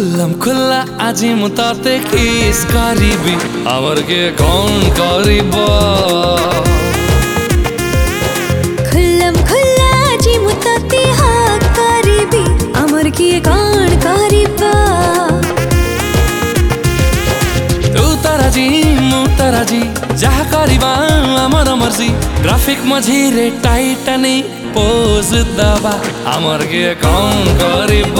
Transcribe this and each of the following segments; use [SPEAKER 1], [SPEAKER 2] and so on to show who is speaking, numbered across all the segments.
[SPEAKER 1] खुल्लम खुल्ला আজি মু তাতে কিস করিবি আমার কে কোন করিব
[SPEAKER 2] खुल्लम खुल्ला আজি মু তাতে হাক করিবি আমার কে কোন করিব
[SPEAKER 1] তু তারাজি মু তারাজি যাহা করিবা আমার মর্জি গ্রাফিক মঝিরে টাইটানিক পোজ দবা আমার কে কোন করিব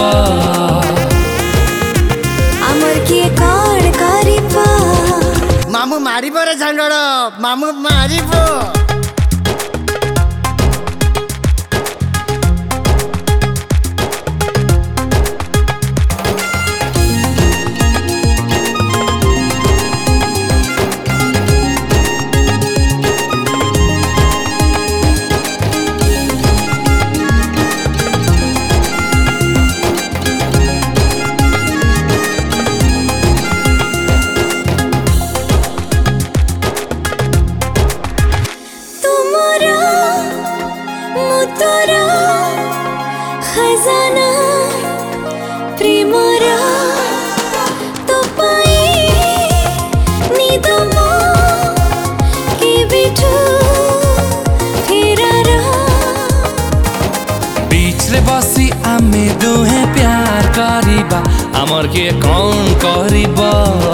[SPEAKER 2] আমার কে কোন করিব
[SPEAKER 3] মামু মারিব রে ঝান্ডড় মামু মারিব
[SPEAKER 2] खजाना प्रेमरा तो पाई नींद मो के बिठू फेरारा
[SPEAKER 1] बीच रे बसी आमे दुहे प्यार करिबा আমার কে কোন করিবা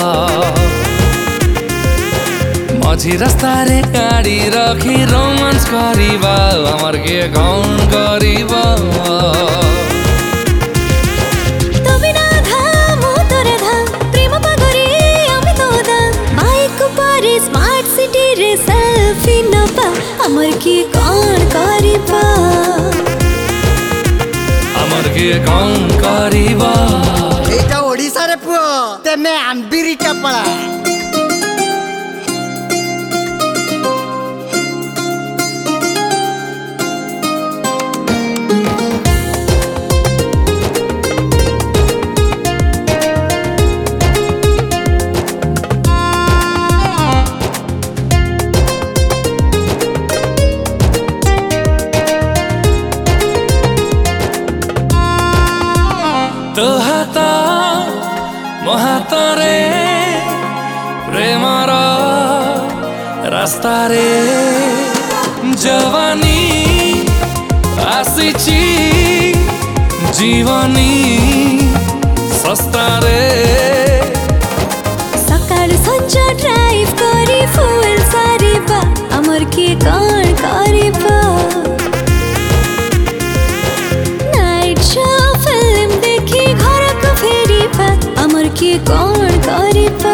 [SPEAKER 1] मझी रास्ता रे गाड़ी रखी रोमांस करिबा আমার কে কোন করিবা
[SPEAKER 2] তবে না ধাম তোরে ধাম প্রেম পাগরে আমি তো দাম বাইক পারে স্মার্ট সিটি রে সেলফি নবা আমার কি কোন করিবা
[SPEAKER 1] আমার কে কোন করিবা
[SPEAKER 3] এইটা ওড়িশা রে পুଅ তেমে আম্বিরি চাপড়া
[SPEAKER 1] तो हाता महातरे प्रेमर रास्ता रे जवानी आसीची जीवनी सस्ता रे
[SPEAKER 2] सकाळ संजा ड्राइव करी फुल सारीबा अमर के कोन करिबा नाइट शो फिल्म देखी घर को फेरीबा अमर के कोन करिबा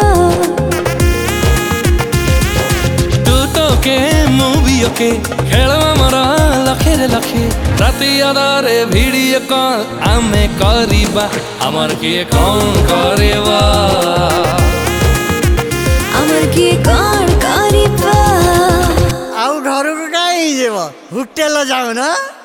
[SPEAKER 1] तू तो के मूवी के खेलवा मरा लखे रे लखे राति अदारे वीडियो कॉल आमे करिबा अमर के कोन करिबा
[SPEAKER 2] अमर के कोन करिबा
[SPEAKER 3] आउ घर को काई जेब होटेल जाऊ ना।